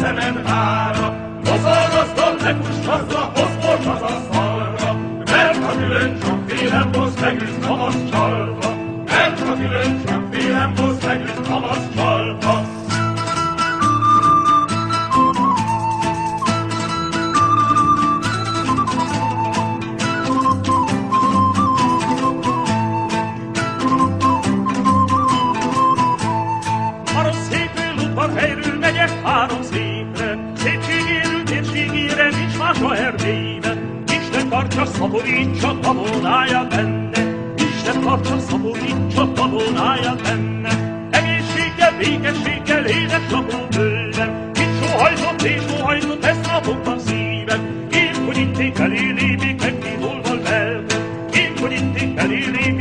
szemem ára, noszalgasztal ne fuss haza, hozd az asztalra, mert ha külön csak félem, hoz megüt kamasz csalva, mert ha külön csak félem, hoz megüt kamasz csalva. Helyről megyek három szépre, szépségéről, térségére nincs más a Erdélyben. Isten tartsa, szaporítsa, babonálja benne, Isten tartsa, szaporítsa, babonálja benne. Egészséggel, békességgel, édes lakó bőven, mit sóhajtott, ezt napokban szívem. Én, hogy inték elé lépik, meg kívólval belve, én, hogy inték elé lépik,